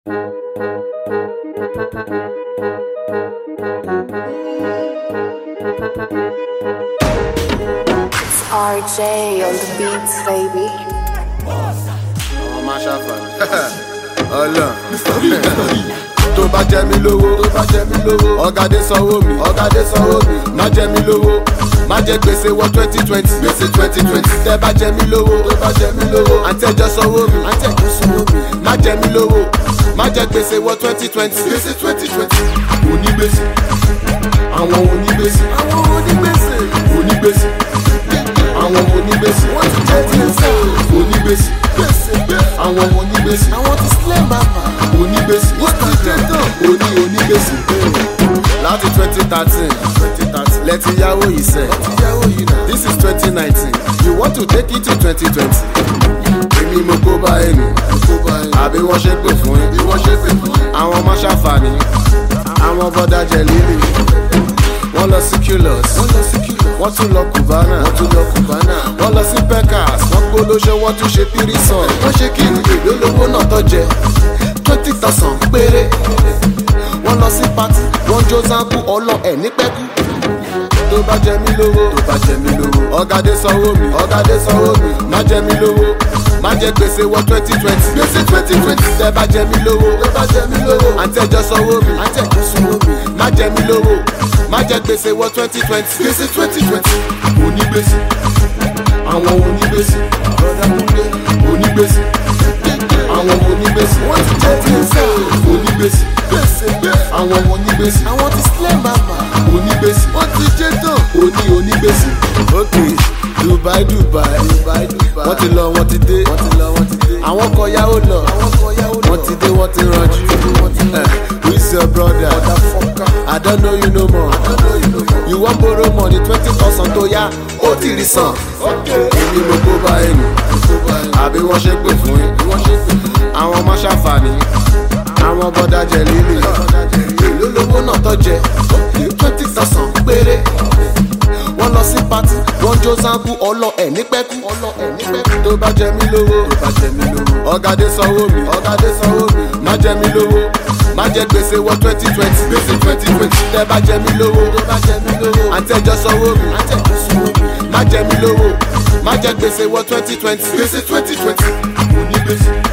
It's RJ on the beats, baby. Oh, my shafa. Allah. Tó bá jẹ mí lówó, ọ̀gádé sanwó mi, má jẹ mí lówó, má jẹ gbèsè wọ 2020, tẹ́ bá jẹ mí lówó, àǹtí ẹjọ́ sanwó mi, má jẹ mí lówó, má jẹ gbèsè wọ 2020, onígbèsè, àwọn onígbèsè, àwọn onígbèsè, wọ́n ti jẹ́ ti ń sẹ́, onígbèsè, àwọn onígbèsè, àwọn ti sílẹ̀ màmá, onígbèsè, wọ́n ti jẹ́ tán, onígbèsè. Láti 2013, lẹ́tí yáwó yìí sẹ́, this is 2019, you want to take it to 2020. Èmi mo kó bá ẹnu, àbí wọ́n ṣe pè fún yín, àwọn ọmọ ṣàǹfààní, àwọn bọ́dá jẹ líle, wọ́n lọ sí Culus, wọ́n tún lọ Cubana, wọ́n lọ sí Pecas, wọ́n gbólóṣe, wọ́n tún ṣe pírísàn, wọ́n ṣe kí ni èlò lówó náà tó jẹ 20,000 péré, wọ́n lọ sí party, wọ́n jó zanku ọlọ ẹ̀ ní pẹ́kú. Tó bá jẹ mí lówó, ọ̀gádé sanwó mi, má jẹ mí lówó, má jẹ gbèsè wọ 2020, tẹ́ bá jẹ mí lówó, àǹtí ẹjọ́ sanwó mi, má jẹ mí lówó, má jẹ gbèsè wọ 2020, onígbèsè, àwọn onígbèsè, àwọn onígbèsè, wọ́n ti jẹ́ ti ń sẹ́, onígbèsè, àwọn onígbèsè, àwọn ti sílẹ̀ màmá, onígbèsè, wọ́n ti jẹ́ tán, onígbèsè. Ok, Dubai, wọ́n ti lọ, wọ́n ti dé, àwọn kan yáwó lọ, wọ́n ti dé, wọ́n ti ranjú. Who is your brother? I don't know you no more. You wan borrow money 20,000 tó yá, ó ti rí san. Èmi mo kó bá ẹnu, àbí wọ́n ṣe pè fún yín, àwọn ọmọ ṣàǹfààní, àwọn bọ́dá jẹ líle, èlò lówó náà tó jẹ 20,000 péré, wọ́n lọ sí party, wọ́n jó zanku ọlọ ẹ̀ ní pẹ́kú. Tó bá jẹ mí lówó, ọ̀gádé sanwó mi, má jẹ mí lówó, má jẹ gbèsè wọ 2020, tẹ́ bá jẹ mí lówó, àǹtí ẹjọ́ sanwó mi, má jẹ mí lówó, má jẹ gbèsè wọ 2020, onígbèsè.